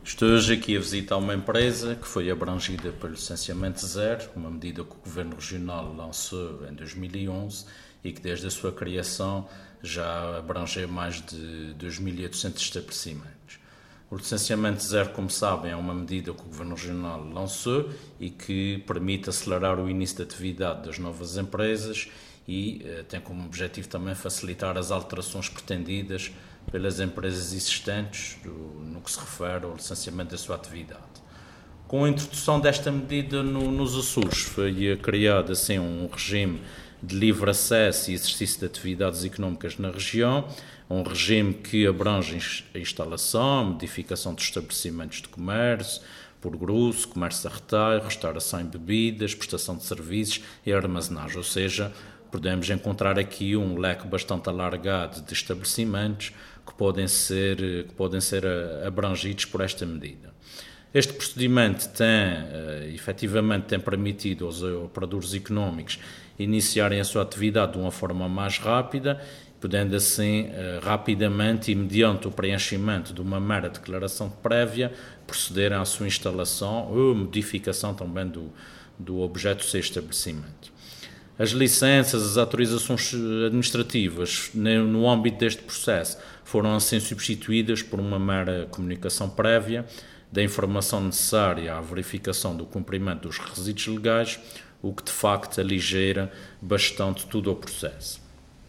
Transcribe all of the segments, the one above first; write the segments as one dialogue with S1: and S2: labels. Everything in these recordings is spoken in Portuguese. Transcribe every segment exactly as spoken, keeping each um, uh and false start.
S1: Estou hoje aqui a visitar uma empresa que foi abrangida pelo licenciamento zero, uma medida que o Governo Regional lançou em dois mil e onze e que desde a sua criação já abrangeu mais de dois mil e oitocentos estabelecimentos. O licenciamento zero, como sabem, é uma medida que o Governo Regional lançou e que permite acelerar o início da atividade das novas empresas e eh, tem como objetivo também facilitar as alterações pretendidas pelas empresas existentes do, no que se refere ao licenciamento da sua atividade. Com a introdução desta medida no, nos Açores, foi criado assim um regime de livre acesso e exercício de atividades económicas na região, um regime que abrange a instalação, a modificação de estabelecimentos de comércio, por grosso, comércio a retalho, restauração e bebidas, prestação de serviços e armazenagem, ou seja, podemos encontrar aqui um leque bastante alargado de estabelecimentos que podem ser, que podem ser abrangidos por esta medida. Este procedimento tem, efetivamente, tem permitido aos operadores económicos iniciarem a sua atividade de uma forma mais rápida, podendo assim, rapidamente e mediante o preenchimento de uma mera declaração prévia, procederem à sua instalação ou modificação também do, do objeto do seu estabelecimento. As licenças, as autorizações administrativas no âmbito deste processo foram assim substituídas por uma mera comunicação prévia da informação necessária à verificação do cumprimento dos requisitos legais, o que de facto aligeira bastante todo o processo.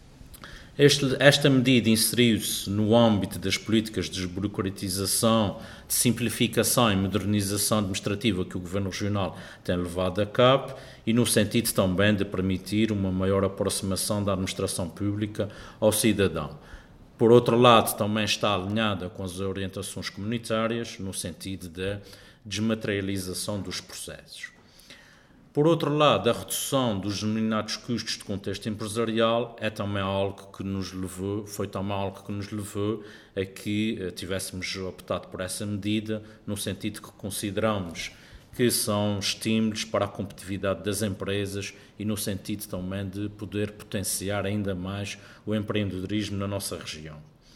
S1: Este, esta medida inseriu-se no âmbito das políticas de desburocratização, de simplificação e modernização administrativa que o Governo Regional tem levado a cabo e no sentido também de permitir uma maior aproximação da administração pública ao cidadão. Por outro lado, também está alinhada com as orientações comunitárias no sentido da desmaterialização dos processos. Por outro lado, a redução dos denominados custos de contexto empresarial é também algo que nos levou, foi também algo que nos levou a que tivéssemos optado por essa medida, no sentido que consideramos que são estímulos para a competitividade das empresas e no sentido também de poder potenciar ainda mais o empreendedorismo na nossa região.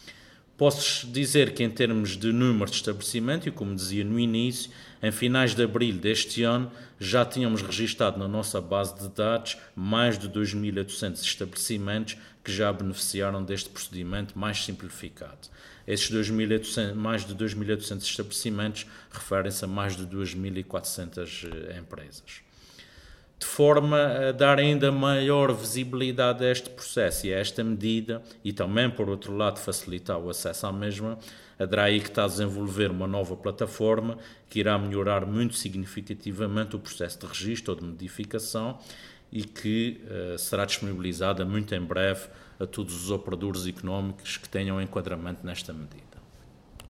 S1: Posso dizer que em termos de número de estabelecimento, e como dizia no início, em finais de abril deste ano já tínhamos registado na nossa base de dados mais de dois mil e oitocentos estabelecimentos que já beneficiaram deste procedimento mais simplificado. Esses dois mil e oitocentos, mais de dois mil e oitocentos estabelecimentos referem-se a mais de duas mil e quatrocentas empresas. De forma a dar ainda maior visibilidade a este processo e a esta medida, e também, por outro lado, facilitar o acesso à mesma, a D R A I que está a desenvolver uma nova plataforma que irá melhorar muito significativamente o processo de registro ou de modificação e que uh, será disponibilizada muito em breve a todos os operadores económicos que tenham enquadramento nesta medida.